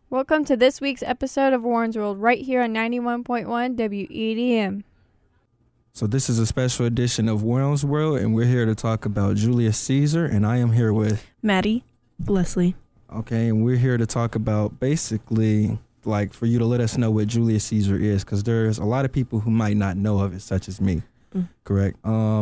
Welcome to this week's episode of Warren's World right here on 91.1 WEDM. So this is a special edition of Warren's World, and we're here to talk about Julius Caesar, and I am here with Maddie. Leslie. Okay, and we're here to talk about basically, like, for you to let us know what Julius Caesar is, because there's a lot of people who might not know of it, such as me. Correct?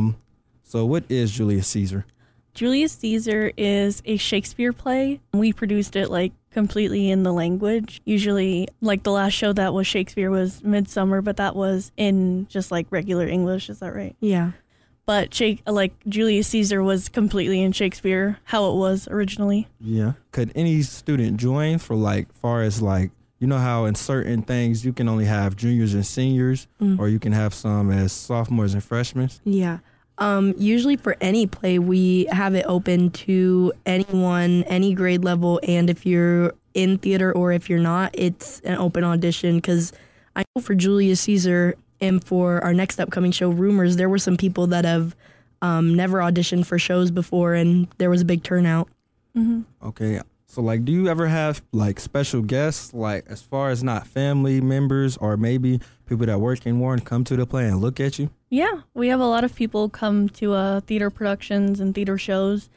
So what is Julius Caesar? Julius Caesar is a Shakespeare play. We produced it completely in the language. Usually the last show that was Shakespeare was Midsummer, but that was in just regular English. Is that right? Yeah. But Julius Caesar was completely in Shakespeare, how it was originally. Yeah. Could any student join for far as you know how in certain things you can only have juniors and seniors, or you can have some as sophomores and freshmen? Yeah. Usually for any play, we have it open to anyone, any grade level, and if you're in theater or if you're not, it's an open audition, because I know for Julius Caesar and for our next upcoming show, Rumors, there were some people that have never auditioned for shows before, and there was a big turnout. Mm-hmm. Okay. So, do you ever have, special guests, as far as not family members or maybe people that work in Warren come to the play and look at you? Yeah, we have a lot of people come to theater productions and theater shows.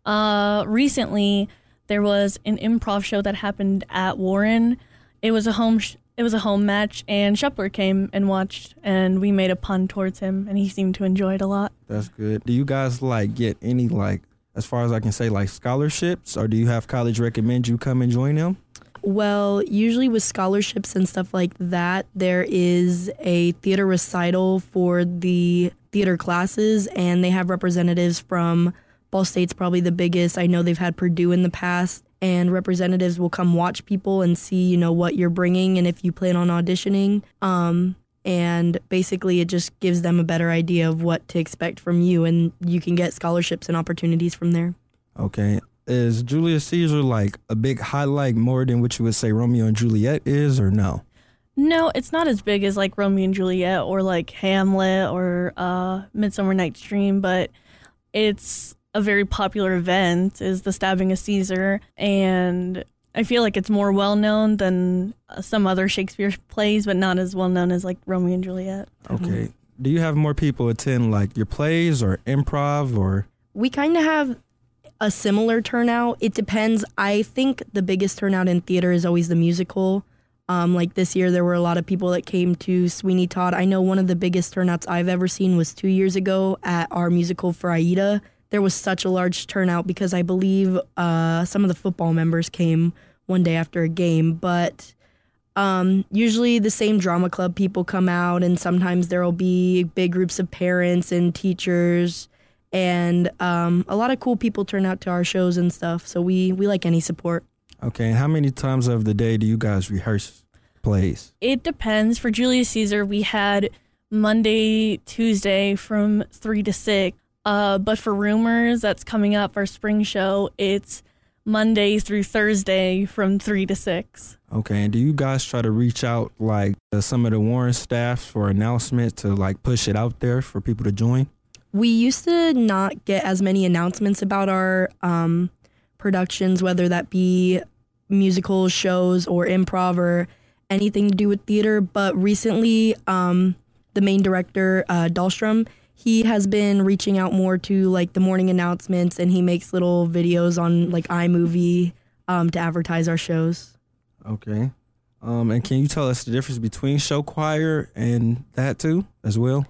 Recently, there was an improv show that happened at Warren. It was a home match, and Shepler came and watched, and we made a pun towards him, and he seemed to enjoy it a lot. That's good. Do you guys get any as far as I can say scholarships, or do you have college recommend you come and join them? Well, usually with scholarships and stuff like that, there is a theater recital for the theater classes, and they have representatives from Ball State's probably the biggest. I know they've had Purdue in the past, and representatives will come watch people and see, what you're bringing and if you plan on auditioning. And basically it just gives them a better idea of what to expect from you, and you can get scholarships and opportunities from there. Okay. Is Julius Caesar a big highlight more than what you would say Romeo and Juliet is, or no? No, it's not as big as Romeo and Juliet or Hamlet or Midsummer Night's Dream, but it's a very popular event, is the stabbing of Caesar, and I feel it's more well-known than some other Shakespeare plays, but not as well-known as Romeo and Juliet. Okay. Do you have more people attend your plays or improv, or? We kind of have a similar turnout. It depends. I think the biggest turnout in theater is always the musical. This year, there were a lot of people that came to Sweeney Todd. I know one of the biggest turnouts I've ever seen was 2 years ago at our musical for Aida. There was such a large turnout because I believe some of the football members came one day after a game. But usually the same drama club people come out, and sometimes there will be big groups of parents and teachers. And a lot of cool people turn out to our shows and stuff, so we like any support. Okay, and how many times of the day do you guys rehearse plays? It depends. For Julius Caesar, we had Monday, Tuesday from 3 to 6. But for Rumors, that's coming up, our spring show, it's Monday through Thursday from 3 to 6. Okay, and do you guys try to reach out to some of the Warren staff for announcements to push it out there for people to join? We used to not get as many announcements about our productions, whether that be musical shows or improv or anything to do with theater. But recently, the main director, Dahlstrom, he has been reaching out more to the morning announcements, and he makes little videos on iMovie to advertise our shows. Okay. And can you tell us the difference between show choir and that too as well?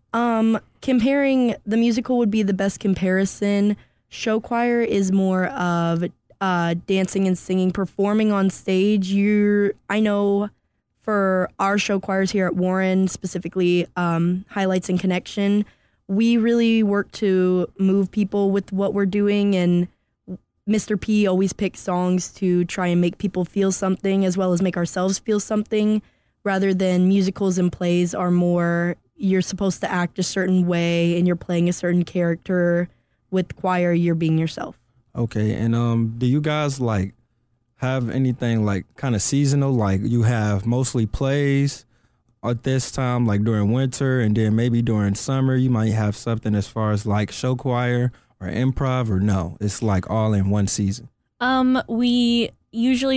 Comparing the musical would be the best comparison. Show choir is more of dancing and singing, performing on stage. I know for our show choirs here at Warren, specifically Highlights and Connection, we really work to move people with what we're doing, and Mr. P always picks songs to try and make people feel something as well as make ourselves feel something, rather than musicals and plays are more you're supposed to act a certain way and you're playing a certain character. With choir, you're being yourself. Okay, and do you guys have anything kind of seasonal? You have mostly plays at this time, during winter, and then maybe during summer you might have something as far as show choir or improv, or no? It's all in one season. We usually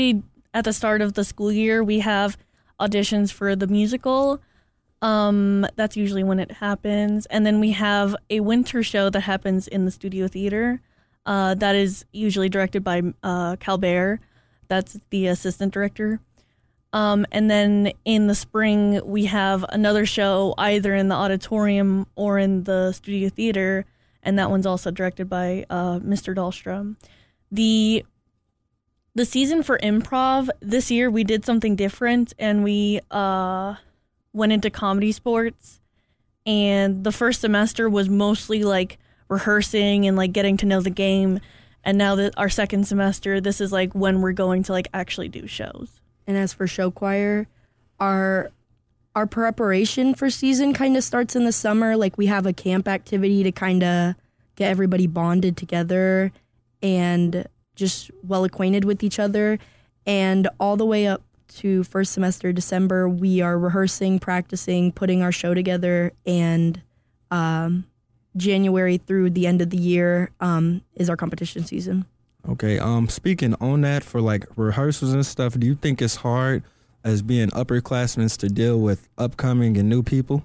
at the start of the school year, we have auditions for the musical. That's usually when it happens. And then we have a winter show that happens in the Studio Theater. That is usually directed by Calbert. That's the assistant director. And then in the spring, we have another show either in the auditorium or in the Studio Theater, and that one's also directed by Mr. Dahlstrom. The season for improv, this year we did something different, and we went into comedy sports. And the first semester was mostly like rehearsing and like getting to know the game. And now that our second semester, this is like when we're going to like actually do shows. And as for show choir, our preparation for season kind of starts in the summer. Like we have a camp activity to kind of get everybody bonded together and just well acquainted with each other. And all the way up to first semester December, we are rehearsing, practicing, putting our show together. And January through the end of the year is our competition season. Okay, speaking on that, for like rehearsals and stuff, do you think it's hard as being upperclassmen to deal with upcoming and new people?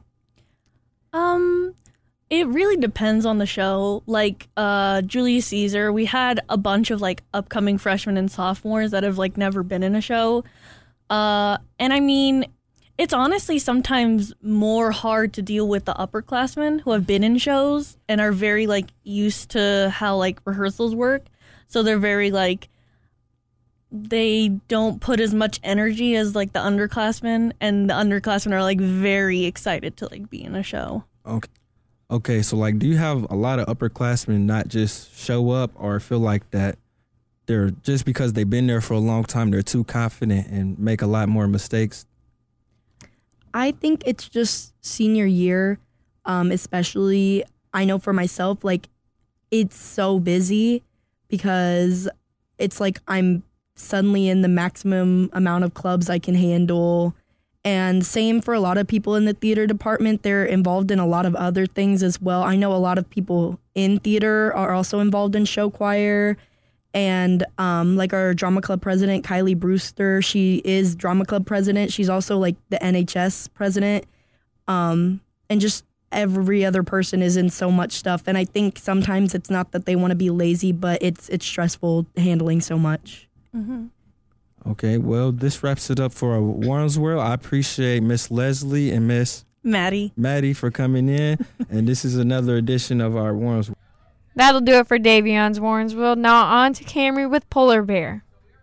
It really depends on the show. Like Julius Caesar, we had a bunch of like upcoming freshmen and sophomores that have like never been in a show. And I mean, it's honestly sometimes more hard to deal with the upperclassmen who have been in shows and are very like used to how like rehearsals work. So they're very like, they don't put as much energy as like the underclassmen, and the underclassmen are like very excited to like be in a show. Okay, so like, do you have a lot of upperclassmen not just show up or feel like that they're just because they've been there for a long time, they're too confident and make a lot more mistakes? I think it's just senior year, especially. I know for myself, like it's so busy because it's like I'm suddenly in the maximum amount of clubs I can handle. And same for a lot of people in the theater department. They're involved in a lot of other things as well. I know a lot of people in theater are also involved in show choir. And like our drama club president, Kylie Brewster, she is drama club president. She's also like the NHS president. And just every other person is in so much stuff. And I think sometimes it's not that they want to be lazy, but it's stressful handling so much. Mm-hmm. Okay, well, this wraps it up for Warren's World. I appreciate Miss Leslie and Miss Maddie for coming in. And this is another edition of our Warren's World. That'll do it for Davion's Warren's World. Now on to Camry with Polar Bear.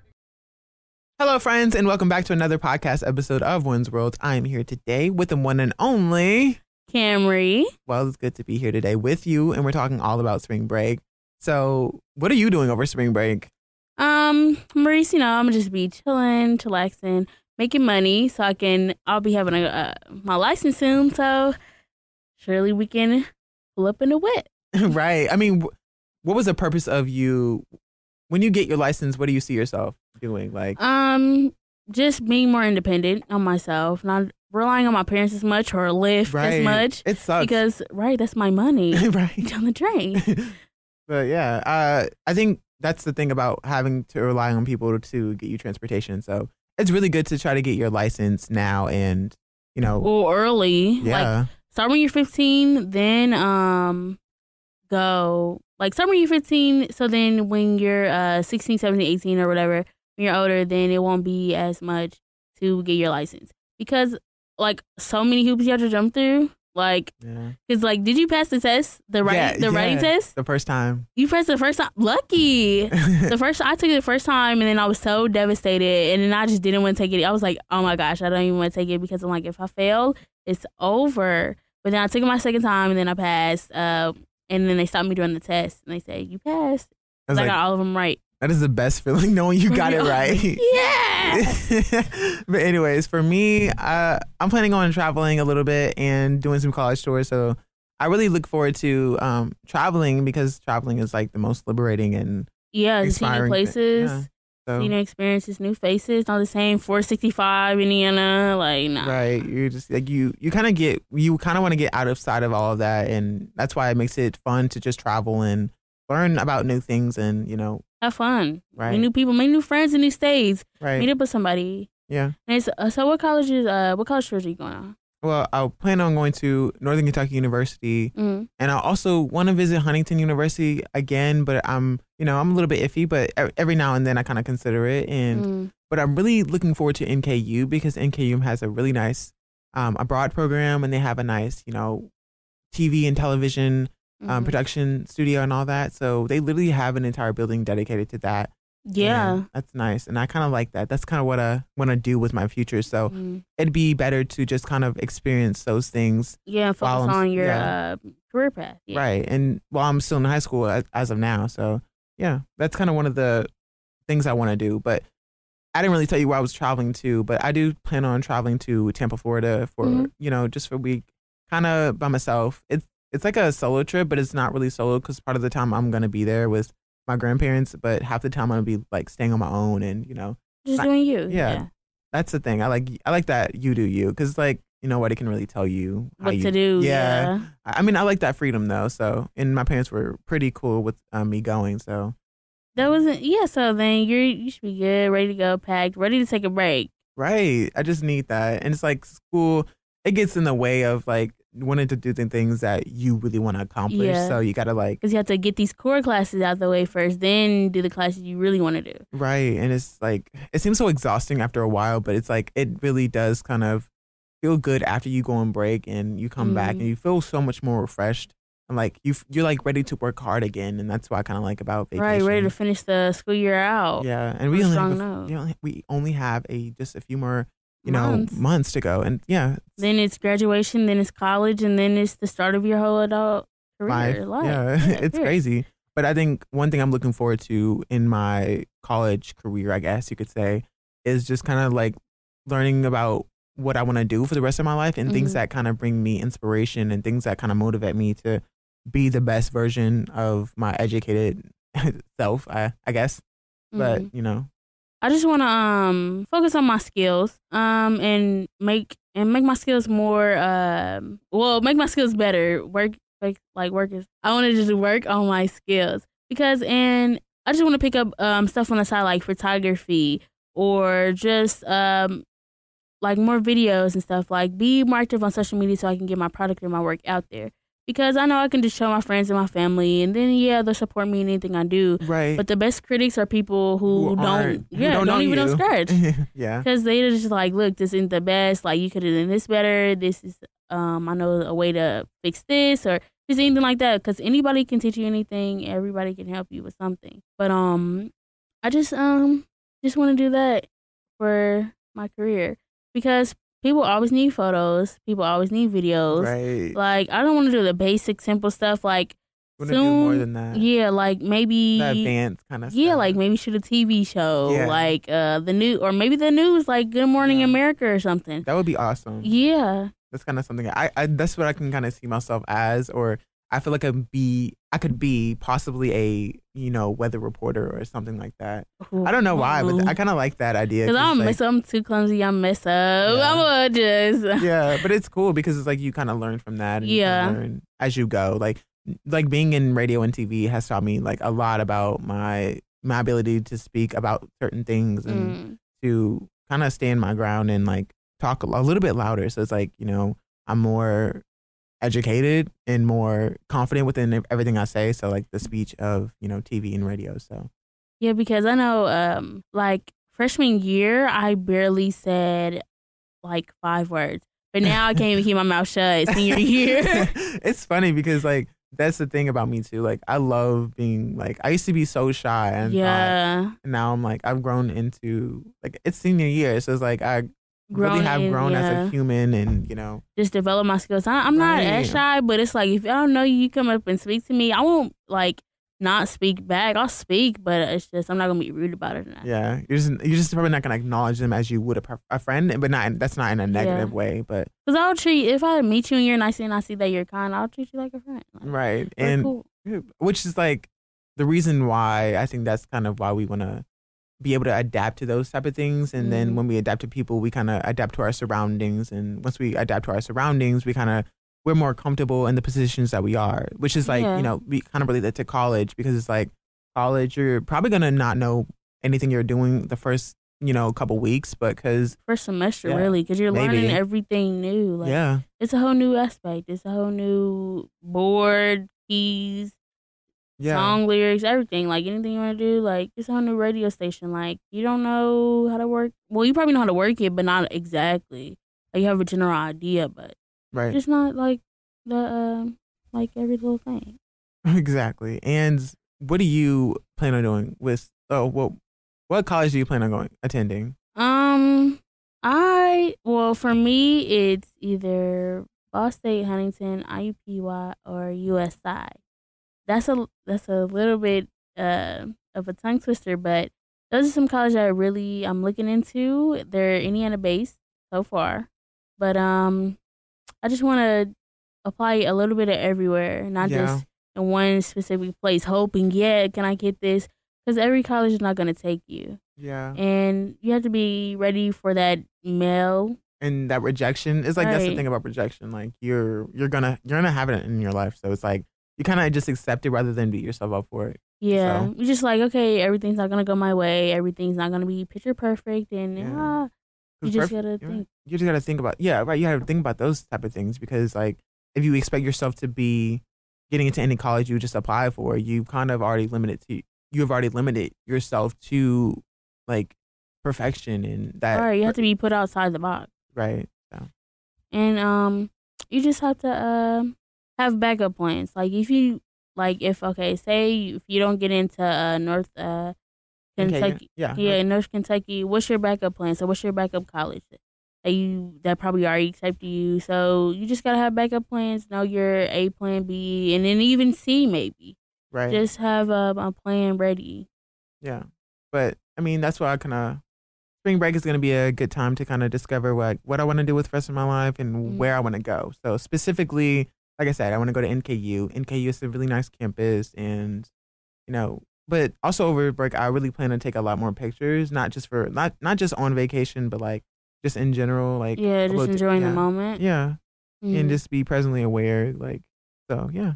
Hello, friends, and welcome back to another podcast episode of Warren's World. I am here today with the one and only Camry. Well, it's good to be here today with you, and we're talking all about spring break. So, what are you doing over spring break? Maurice, I'm gonna just be chilling, chillaxing, making money so I'll be having my license soon. So surely we can pull up in the wet. Right. I mean, what was the purpose of you when you get your license? What do you see yourself doing? Like, just being more independent on myself, not relying on my parents as much or Lyft as much. It sucks because that's my money right down the drain. But yeah, I think that's the thing about having to rely on people to get you transportation. So it's really good to try to get your license now and, or early. Yeah. Like, start when you're 15, then go. Like, start when you're 15, so then when you're 16, 17, 18 or whatever, when you're older, then it won't be as much to get your license. Because, like, so many hoops you have to jump through. Like, because, like, did you pass the test? The writing test? The first time. You passed the first time? Lucky. I took it the first time, and then I was so devastated, and then I just didn't want to take it. I was like, oh my gosh, I don't even want to take it because I'm like, if I fail, it's over. But then I took it my second time, and then I passed, and then they stopped me during the test, and they said, you passed. I got all of them right. That is the best feeling, knowing you got it right. Yeah. But anyways, for me, I'm planning on traveling a little bit and doing some college tours. So I really look forward to traveling because traveling is like the most liberating and seeing new places, seeing new experiences, new faces. Not the same 465 Indiana, like nah. Right, you're just like you kind of want to get outside of all of that, and that's why it makes it fun to just travel and learn about new things and have fun. Right. Meet new people, make new friends in new states. Right. Meet up with somebody. Yeah. And it's, so what college tours are you going on? Well, I plan on going to Northern Kentucky University, Mm. and I also want to visit Huntington University again. But I'm a little bit iffy. But every now and then I kind of consider it. But I'm really looking forward to NKU because NKU has a really nice abroad program, and they have a nice TV and television production studio and all that. So they literally have an entire building dedicated to that. Yeah. And that's nice. And I kind of like that. That's kind of what I want to do with my future. So it'd be better to just kind of experience those things. Yeah, while focus I'm- on your career path. Yeah. Right. And while I'm still in high school as of now. So yeah, that's kind of one of the things I want to do. But I didn't really tell you where I was traveling to, but I do plan on traveling to Tampa, Florida for, just for a week, kind of by myself. It's like a solo trip, but it's not really solo because part of the time I'm going to be there with my grandparents, but half the time I'm going to be like staying on my own and, Just Not- doing you. yeah. That's the thing. I like that you do you because like nobody can really tell you how What to do. Yeah. I mean, I like that freedom though. So, and my parents were pretty cool with me going. So, That wasn't. Yeah. So then you should be good, ready to go, packed, ready to take a break. right. I just need that. And it's like school, it gets in the way of like wanting to do the things that you really want to accomplish. Yeah. So you got to like, Because you have to get these core classes out the way first, then do the classes you really want to do. right. And it's like, it seems so exhausting after a while, but it's like, it really does kind of feel good after you go on break and you come back and you feel so much more refreshed. And like you're like ready to work hard again. And that's what I kind of like about vacation. Right, ready to finish the school year out. Yeah, and on we a only strong have note. we only have just a few more Months. months to go, and yeah, Then it's graduation, then it's college, and then it's the start of your whole adult career life. yeah, it's period. crazy. But I think one thing I'm looking forward to in my college career, I guess you could say, is just kind of like learning about what I want to do for the rest of my life and things that kind of bring me inspiration and things that kind of motivate me to be the best version of my educated self, I guess. But I just want to focus on my skills and make my skills more make my skills better. Work is I want to just work on my skills and I just want to pick up stuff on the side like photography or just like more videos and stuff, like be more active on social media so I can get my product and my work out there. Because I know I can just show my friends and my family, and then they'll support me in anything I do. right. But the best critics are people who don't even know scratch. Yeah. Because they're just like, look, this isn't the best. Like, you could have done this better. This is, I know a way to fix this or just anything like that. Because anybody can teach you anything. Everybody can help you with something. But I just want to do that for my career because people always need photos. People always need videos. Right. Like, I don't want to do the basic, simple stuff. Like, Want to do more than that. yeah, like maybe The advanced kind of yeah, stuff. like maybe shoot a TV show, Yeah. like the new or maybe the news, like Good Morning Yeah. America or something. That would be awesome. Yeah, That's kind of something I that's what I can kind of see myself as, or I feel like I could be possibly a weather reporter or something like that. I don't know why, but I kind of like that idea. because I'm like, mess up. I'm too clumsy. I'm mess up. Yeah. I'm gonna just yeah, but it's cool because it's like you kind of learn from that. And you Yeah. kinda learn as you go. Like being in radio and TV has taught me like a lot about my ability to speak about certain things and to kind of stand my ground and like talk a little bit louder. So it's like I'm more educated and more confident within everything I say. So like the speech of TV and radio. So yeah, because I know like freshman year I barely said like 5 words, but now I can't even keep my mouth shut. Senior year. It's funny because like that's the thing about me too. Like I love being like I used to be so shy and Yeah, and now I'm like I've grown into like it's senior year, so it's like I really have grown as a human and just develop my skills. I'm not as Right. shy, but it's like if I don't know you, you come up and speak to me, I won't like not speak back. I'll speak, but it's just I'm not gonna be rude about it. yeah you're just probably not gonna acknowledge them as you would a friend, but that's not in a negative way, but Because I'll treat if I meet you and you're nice and I see that you're kind, I'll treat you like a friend. Like, right we're and cool. which is like the reason why I think that's kind of why we want to be able to adapt to those type of things. And then when we adapt to people, we kind of adapt to our surroundings. And once we adapt to our surroundings, we're more comfortable in the positions that we are, which is like, Yeah. we kind of relate that to college because it's like college, you're probably gonna not know anything you're doing the first, couple weeks, but because First semester, Yeah, really, because you're maybe. learning everything new. Like, yeah, it's a whole new aspect. It's a whole new board, keys, yeah, song lyrics, everything. Like, anything you want to do, like, it's a whole new radio station. Like, you don't know how to work. Well, you probably know how to work it, but not exactly. Like, you have a general idea, but right, just not like the like every little thing. exactly. And what do you plan on doing with? What college do you plan on attending? For me, it's either Ball State, Huntington, IUPUI, or USI. That's a little bit of a tongue twister, but those are some colleges that I'm looking into. They're Indiana based so far, but I just want to apply a little bit of everywhere, not just in one specific place, hoping, can I get this? Because every college is not going to take you. Yeah. And you have to be ready for that mail. And that rejection is like, that's the Right. thing about rejection. Like you're gonna have it in your life. So it's like, you kind of just accept it rather than beat yourself up for it. Yeah. So- You're just like, okay, everything's not going to go my way. Everything's not going to be picture perfect. And Yeah. you 'Cause just perf- got to yeah. think. You just got to think about, right. You got to think about those type of things because like, if you expect yourself to be getting into any college you just apply for, you have already limited yourself to like perfection and that. All right. You have to be put outside the box. Right. So. And you just have to have backup plans. Like if you say if you don't get into North Kentucky, North Kentucky, what's your backup plan? So what's your backup college that probably already accepted you? So you just gotta have backup plans. Know your A plan, B, and then even C maybe. Right. Just have a plan ready. Yeah. But I mean, that's why spring break is going to be a good time to kind of discover what I want to do with the rest of my life and where I want to go. So specifically, like I said, I want to go to NKU. NKU is a really nice campus and, but also over break, I really plan to take a lot more pictures, not just on vacation, but like just in general, like. Yeah, just enjoying the moment. Yeah. Mhm. And just be presently aware, like, so yeah.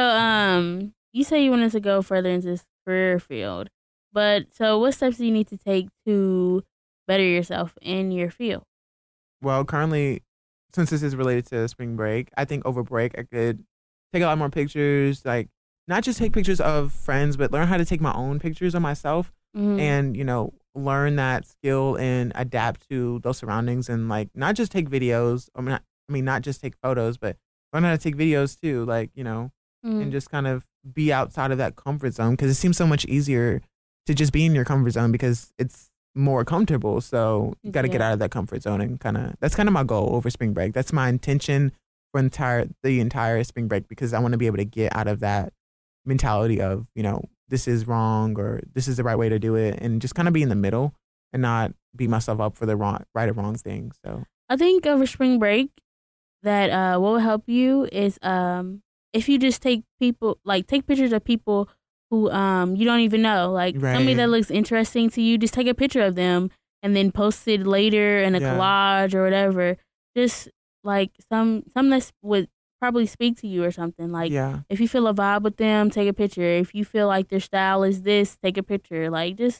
So, you say you wanted to go further into this career field, but so what steps do you need to take to better yourself in your field? Well, currently, since this is related to spring break, I think over break I could take a lot more pictures, like not just take pictures of friends, but learn how to take my own pictures of myself Mhm. and, learn that skill and adapt to those surroundings and like not just take videos. Not just take photos, but learn how to take videos too, like, Mhm. and just kind of be outside of that comfort zone because it seems so much easier to just be in your comfort zone because it's more comfortable. So you got to get Yeah. out of that comfort zone and that's kind of my goal over spring break. That's my intention for the entire spring break because I want to be able to get out of that mentality of, this is wrong or this is the right way to do it and just kind of be in the middle and not beat myself up for the right or wrong thing. So I think over spring break that what will help you is if you just take pictures of people who you don't even know, like somebody Right. that looks interesting to you, just take a picture of them and then post it later in a Yeah. collage or whatever. Just like some that would probably speak to you or something. Like yeah, if you feel a vibe with them, take a picture. If you feel like their style is this, take a picture. Like just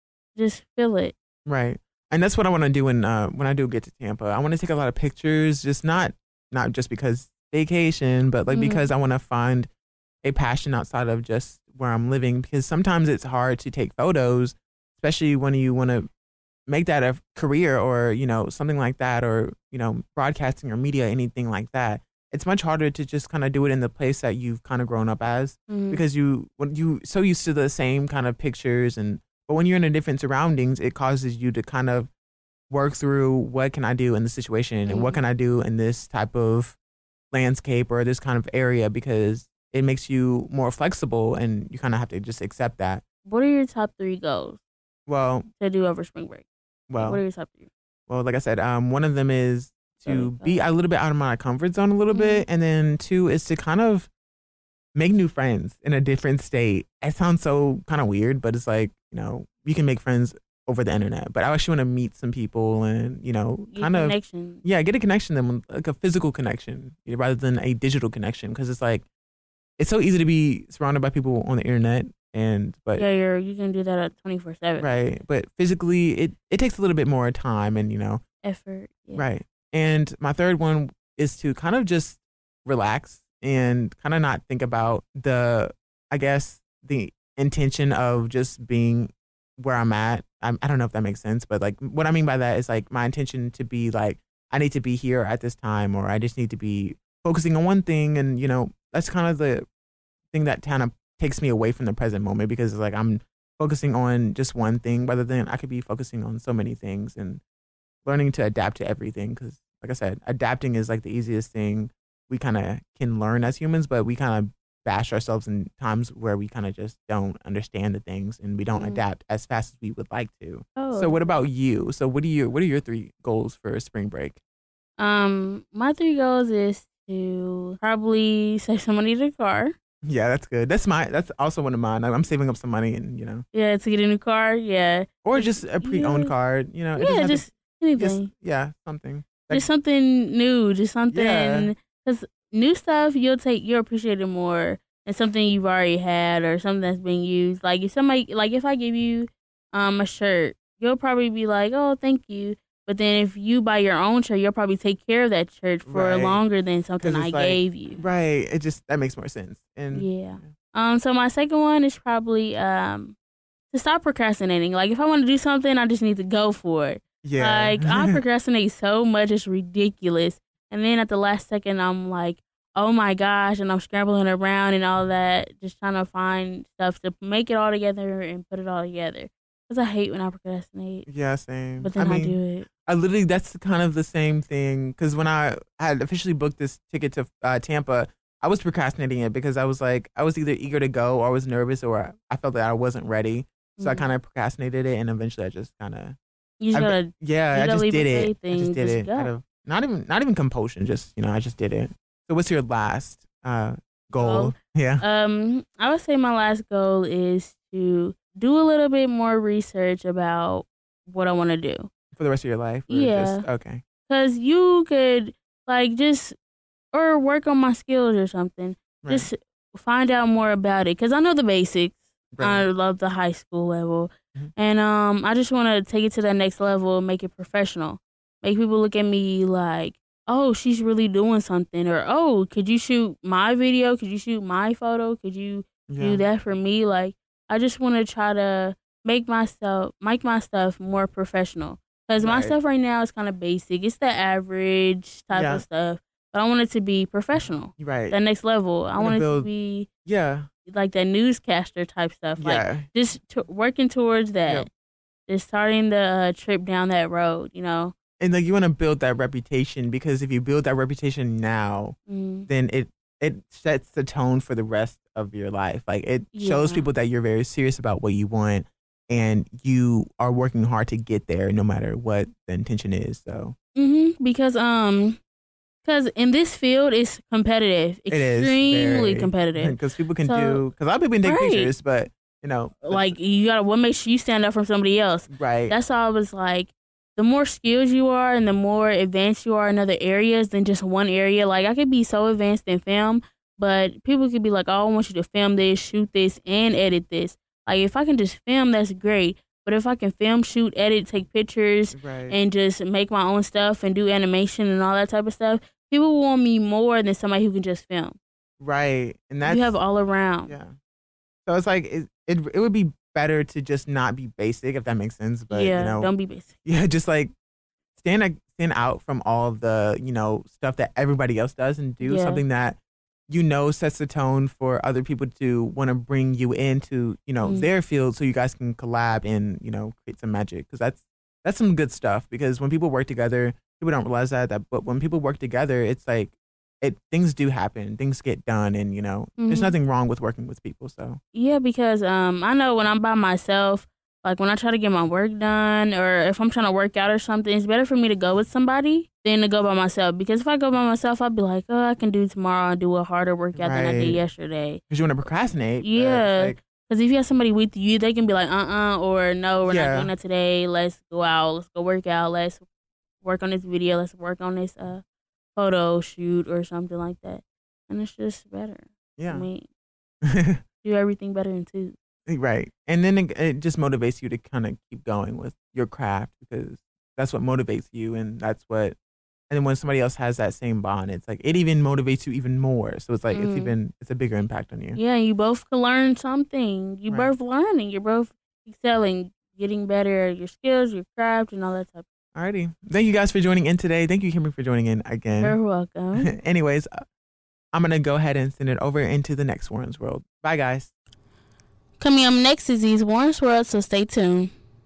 feel it. right. And that's what I want to do when I do get to Tampa. I want to take a lot of pictures, just not just because vacation, but like Mhm. because I want to find a passion outside of just where I'm living. Because sometimes it's hard to take photos, especially when you want to make that a career or something like that, or broadcasting or media, anything like that. It's much harder to just kind of do it in the place that you've kind of grown up as Mhm. because when you so used to the same kind of pictures but when you're in a different surroundings, it causes you to kind of work through what can I do in this situation and what Mhm. can I do in this type of landscape or this kind of area because it makes you more flexible and you kind of have to just accept that. What are your top 3 goals Well, to do over spring break? What are your top 3? like I said, one of them is to Go be ahead. a little bit out of my comfort zone a little bit, and then 2 is to kind of make new friends in a different state. It sounds so kind of weird, but it's like you can make friends over the internet, but I actually want to meet some people and kind of Connection. get a connection to them, like a physical connection rather than a digital connection, because it's like it's so easy to be surrounded by people on the internet but Yeah, you can do that at 24/7. right, but physically it takes a little bit more time and Effort. Yeah. right. And my third one is to kind of just relax and kind of not think about I guess the intention of just being where I'm at. I don't know if that makes sense, but like what I mean by that is like my intention to be like, I need to be here at this time, or I just need to be focusing on one thing. And, that's kind of the thing that kind of takes me away from the present moment, because it's like I'm focusing on just one thing rather than I could be focusing on so many things, and learning to adapt to everything. Because like I said, adapting is like the easiest thing we kind of can learn as humans, but we kind of bash ourselves in times where we kind of just don't understand the things and we don't adapt as fast as we would like to. Oh. So what about you? So what are your 3 goals for spring break? My 3 goals is to probably save some money to the car. Yeah, that's good. That's also one of mine. I'm saving up some money and Yeah, to get a new car. Yeah. or just a pre-owned Yeah. car. It doesn't Yeah, have just to, anything. something. Just something new. Just something. Yeah. Because new stuff, you'll appreciate it more than something you've already had or something that's being used. Like if I give you a shirt, you'll probably be like, oh, thank you. But then if you buy your own shirt, you'll probably take care of that shirt for Right. longer than something 'Cause I it's like- gave you. Right. That makes more sense. And Yeah. So my second one is probably to stop procrastinating. Like if I want to do something, I just need to go for it. yeah. Like I procrastinate so much, it's ridiculous. And then at the last second, I'm like, oh my gosh, and I'm scrambling around and all that, just trying to find stuff to make it all together and put it all together. Because I hate when I procrastinate, Yeah, same. but then I do it. I literally, that's kind of the same thing. Because when I had officially booked this ticket to Tampa, I was procrastinating it because I was like, I was either eager to go or I was nervous or I felt that I wasn't ready. So I Mhm. kind of procrastinated it, and eventually I just kind of, You just gotta, yeah, you I gotta just leave did it it. faith I just and did just it. go. Out of, not even compulsion, just, I just did it. So what's your last goal? Goal? Yeah. I would say my last goal is to do a little bit more research about what I want to do. For the rest of your life? Or Yeah. Just, okay. Because you could, like, or work on my skills or something. Right. Just find out more about it. Because I know the basics. I Right. love the high school level. Mhm. And I just want to take it to that next level and make it professional. Make people look at me like, oh, she's really doing something. Or, oh, could you shoot my video? Could you shoot my photo? Could you do that for me? Like, I just want to try to make my stuff more professional. Because my Right. stuff right now is kind of basic. It's the average type Yeah. of stuff. But I want it to be professional. Right. That next level. I wanna want it build- to be Yeah. like that newscaster type stuff. Like, Yeah. just working towards that. Yep. Just starting the trip down that road, And like you want to build that reputation, because if you build that reputation now, Mm. then it sets the tone for the rest of your life. Like it shows Yeah. people that you're very serious about what you want and you are working hard to get there no matter what the intention is. So Because in this field it's competitive, it is extremely competitive. because people can So- because a lot of people can take Right. pictures, but Like you gotta make sure you stand out from somebody else. right. That's all I was like. The more skills you are and the more advanced you are in other areas than just one area. Like I could be so advanced in film, but people could be like, oh, I want you to film this, shoot this, and edit this. Like if I can just film, that's great. But if I can film, shoot, edit, take pictures, right. and just make my own stuff and do animation and all that type of stuff, people want me more than somebody who can just film. Right. And that's You have all around. yeah. So it's like it would be better to just not be basic, if that makes sense. But Don't be basic. yeah, just like stand out from all of the stuff that everybody else does and do Yeah. something that sets the tone for other people to want to bring you into their field, so you guys can collab and create some magic, because that's some good stuff. Because when people work together, people don't realize that but when people work together, it's like things do happen, things get done, and there's Mhm. nothing wrong with working with people. So Yeah, because I know when I'm by myself, like when I try to get my work done or if I'm trying to work out or something, it's better for me to go with somebody than to go by myself. Because if I go by myself, I'll be like, oh, I can do tomorrow and do a harder workout than I Right. did yesterday. because you want to procrastinate. but Yeah. it's like, Because if you have somebody with you, they can be like, or no, we're Yeah. not doing that today. Let's go out. Let's go work out. Let's work on this video. Let's work on this photo shoot or something like that. And it's just better. yeah. I mean, do everything better in two. Right. And then it just motivates you to kind of keep going with your craft because that's what motivates you. And then when somebody else has that same bond, it's like it even motivates you even more. So it's like it's a bigger impact on you. Yeah, you both can learn something. You Right. both learning. You're both excelling, getting better at your skills, your craft, and all that stuff. Alrighty. Thank you guys for joining in today. Thank you, Kimberly, for joining in again. You're welcome. Anyways, I'm going to go ahead and send it over into the next Warren's World. Bye, guys. Coming up next is these Warren's World, so stay tuned.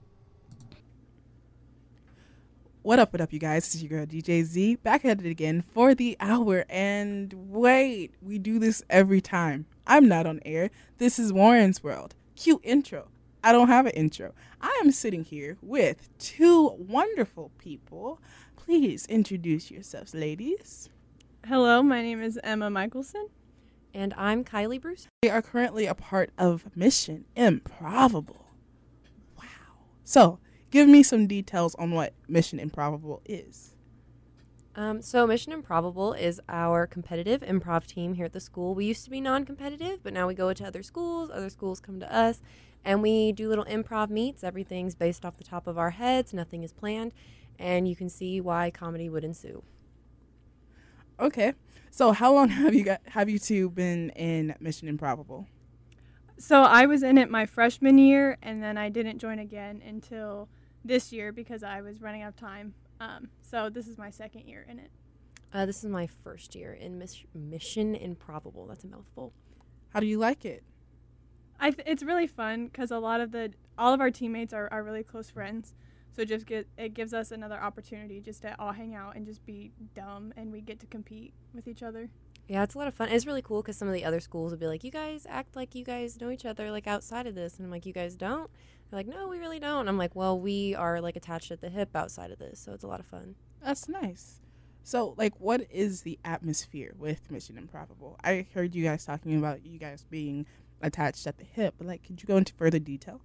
What up, you guys? It's your girl, DJ Z, back at it again for the hour. And wait, we do this every time. I'm not on air. This is Warren's World. Cute intro. I don't have an intro. I am sitting here with two wonderful people. Please introduce yourselves, ladies. Hello, my name is Emma Michelson. And I'm Kylie Bruce. They are currently a part of Mission Improbable. Wow. So, give me some details on what Mission Improbable is. So Mission Improbable is our competitive improv team here at the school. We used to be non-competitive, but now we go to other schools come to us, and we do little improv meets. Everything's based off the top of our heads. Nothing is planned, and you can see why comedy would ensue. Okay. So, how long have you two been in Mission Improbable? So I was in it my freshman year, and then I didn't join again until this year because I was running out of time. So this is my second year in it. This is my first year in Mission Improbable. That's a mouthful. How do you like it? It's really fun because all of our teammates are really close friends. So it gives us another opportunity just to all hang out and just be dumb, and we get to compete with each other. Yeah, it's a lot of fun. It's really cool because some of the other schools will be like, you guys act like you guys know each other, like, outside of this. And I'm like, you guys don't? They're like, no, we really don't. And I'm like, well, we are, like, attached at the hip outside of this, so it's a lot of fun. That's nice. So, like, what is the atmosphere with Mission Improbable? I heard you guys talking about you guys being attached at the hip, but, like, could you go into further detail?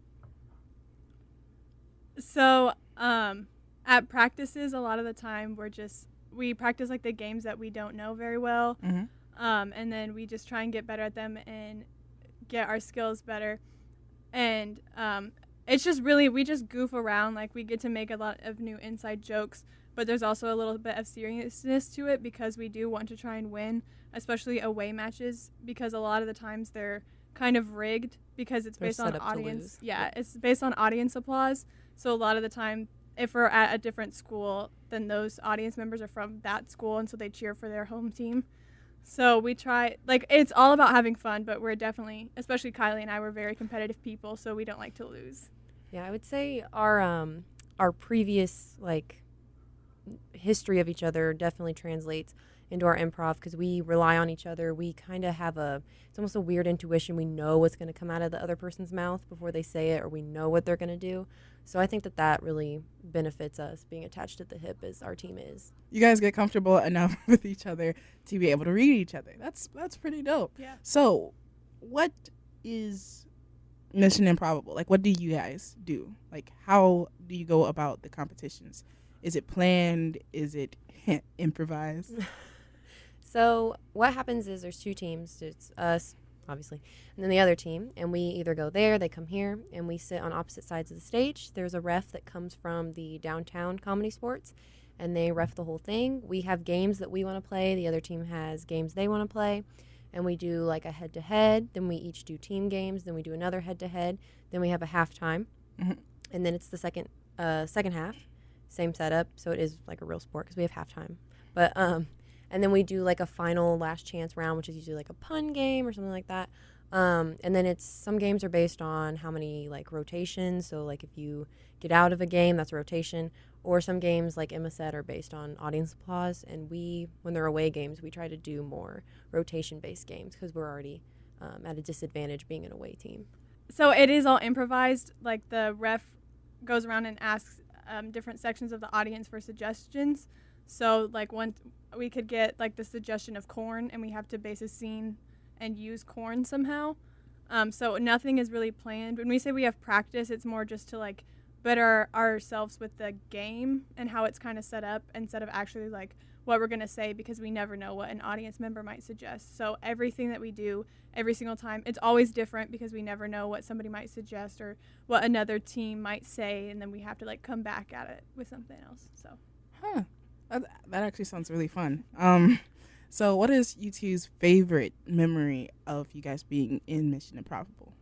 So at practices, a lot of the time we practice like the games that we don't know very well. Mm-hmm. And then we just try and get better at them and get our skills better. And it's just really, we just goof around. Like, we get to make a lot of new inside jokes, but there's also a little bit of seriousness to it because we do want to try and win, especially away matches, because a lot of the times they're kind of rigged because it's They're based set on up to audience. lose. Yeah, it's based on audience applause. So a lot of the time, if we're at a different school, then those audience members are from that school, and so they cheer for their home team. So we try, like, it's all about having fun, but we're definitely, especially Kylie and I, we're very competitive people, so we don't like to lose. Yeah, I would say our previous, like, history of each other definitely translates into our improv because we rely on each other. We kind of have it's almost a weird intuition. We know what's going to come out of the other person's mouth before they say it, or we know what they're going to do. So I think that really benefits us being attached at the hip as our team is. You guys get comfortable enough with each other to be able to read each other. That's pretty dope. Yeah. So, what is Mission Improbable? Like, what do you guys do? Like, how do you go about the competitions? Is it planned? Is it improvised? So what happens is there's two teams. It's us, obviously, and then the other team. And we either go there, they come here, and we sit on opposite sides of the stage. There's a ref that comes from the downtown Comedy Sports, and they ref the whole thing. We have games that we want to play. The other team has games they want to play. And we do like a head-to-head. Then we each do team games. Then we do another head-to-head. Then we have a halftime. Mm-hmm. And then it's the second half. Same setup. So it is like a real sport because we have halftime. But and then we do like a final last chance round, which is usually like a pun game or something like that. And then some games are based on how many like rotations. So like if you get out of a game, that's a rotation. Or some games, like Emma said, are based on audience applause. And when they're away games, we try to do more rotation-based games because we're already at a disadvantage being an away team. So it is all improvised. Like, the ref goes around and asks different sections of the audience for suggestions. So, like, we could get, like, the suggestion of corn, and we have to base a scene and use corn somehow. So nothing is really planned. When we say we have practice, it's more just to, like, better ourselves with the game and how it's kind of set up instead of actually like what we're going to say, because we never know what an audience member might suggest. So everything that we do every single time, it's always different because we never know what somebody might suggest or what another team might say, and then we have to like come back at it with something else. So That actually sounds really fun. So what is you two's favorite memory of you guys being in Mission Improbable?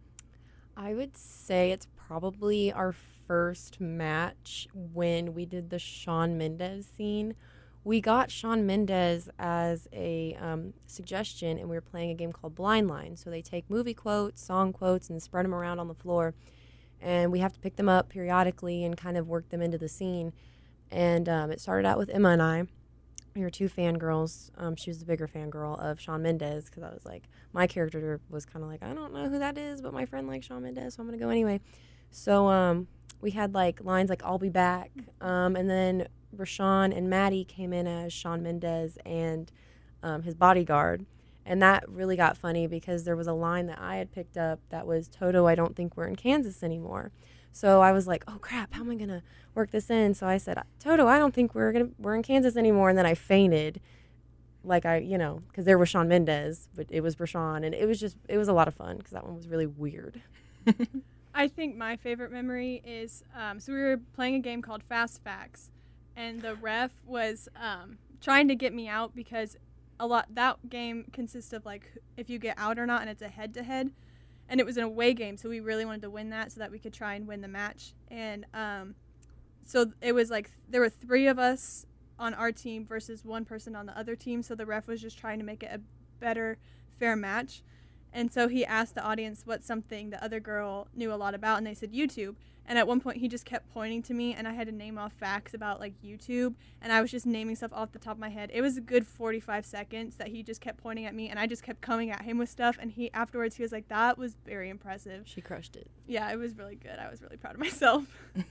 I would say it's probably our first match when we did the Shawn Mendes scene. We got Shawn Mendes as a suggestion, and we were playing a game called Blind Line. So they take movie quotes, song quotes, and spread them around on the floor. And we have to pick them up periodically and kind of work them into the scene. And it started out with Emma and I. We were two fangirls. She was the bigger fangirl of Shawn Mendes, because I was like, my character was kind of like, I don't know who that is, but my friend likes Shawn Mendes, so I'm going to go anyway. So we had like lines like, I'll be back. And then Rashawn and Maddie came in as Shawn Mendes and his bodyguard. And that really got funny because there was a line that I had picked up that was, Toto, I don't think we're in Kansas anymore. So I was like, oh crap, how am I going to work this in? So I said, Toto, I don't think we're in Kansas anymore. And then I fainted, like because there was Shawn Mendes, but it was Rashawn. And it was a lot of fun because that one was really weird. I think my favorite memory is, so we were playing a game called Fast Facts, and the ref was trying to get me out because that game consists of like if you get out or not, and it's a head-to-head, and it was an away game, so we really wanted to win that so that we could try and win the match. And so it was like there were 3 of us on our team versus 1 person on the other team, so the ref was just trying to make it a better, fair match. And so he asked the audience what something the other girl knew a lot about, and they said YouTube. And at one point, he just kept pointing to me, and I had to name off facts about, like, YouTube, and I was just naming stuff off the top of my head. It was a good 45 seconds that he just kept pointing at me, and I just kept coming at him with stuff, and afterwards, he was like, that was very impressive. She crushed it. Yeah, it was really good. I was really proud of myself.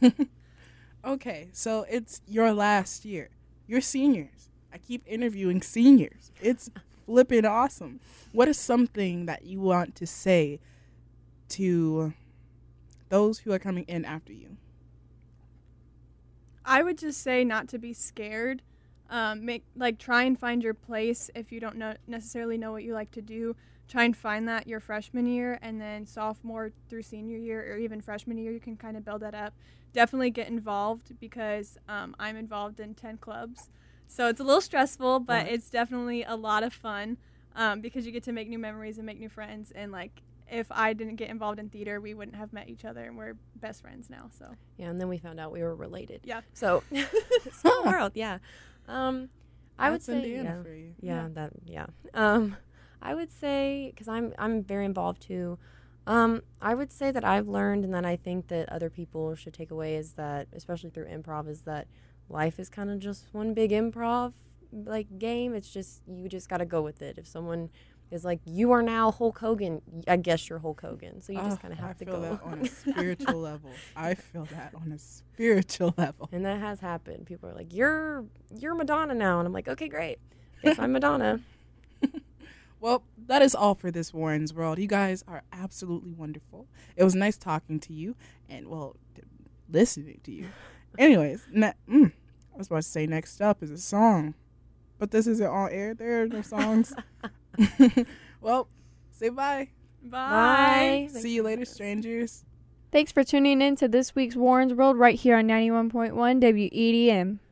Okay, so it's your last year. You're seniors. I keep interviewing seniors. It's flipping awesome. What is something that you want to say to those who are coming in after you? I would just say not to be scared. Try and find your place. If you don't necessarily know what you like to do, try and find that your freshman year, and then sophomore through senior year or even freshman year, you can kind of build that up. Definitely get involved, because I'm involved in 10 clubs. So it's a little stressful, but it's definitely a lot of fun, because you get to make new memories and make new friends. And like, if I didn't get involved in theater, we wouldn't have met each other, and we're best friends now. So yeah, and then we found out we were related. Yeah. So small world. Yeah. I would say Indiana for you. I would say, because I'm very involved too. I would say that I've learned, and that I think that other people should take away, is that, especially through improv, is that life is kind of just one big improv like game. It's just, you just got to go with it. If someone is like, you are now Hulk Hogan, I guess you're Hulk Hogan. So you just kind of have to go. I feel that on a spiritual level. I feel that on a spiritual level. And that has happened. People are like, you're Madonna now. And I'm like, okay, great. Yes, I'm Madonna. Well, that is all for this Warren's World. You guys are absolutely wonderful. It was nice talking to you and, well, listening to you. Anyways, I was about to say next up is a song, but this isn't on air. There are no songs. Well, say bye. Bye. See you later, strangers. Thanks for tuning in to this week's Warren's World right here on 91.1 WEDM.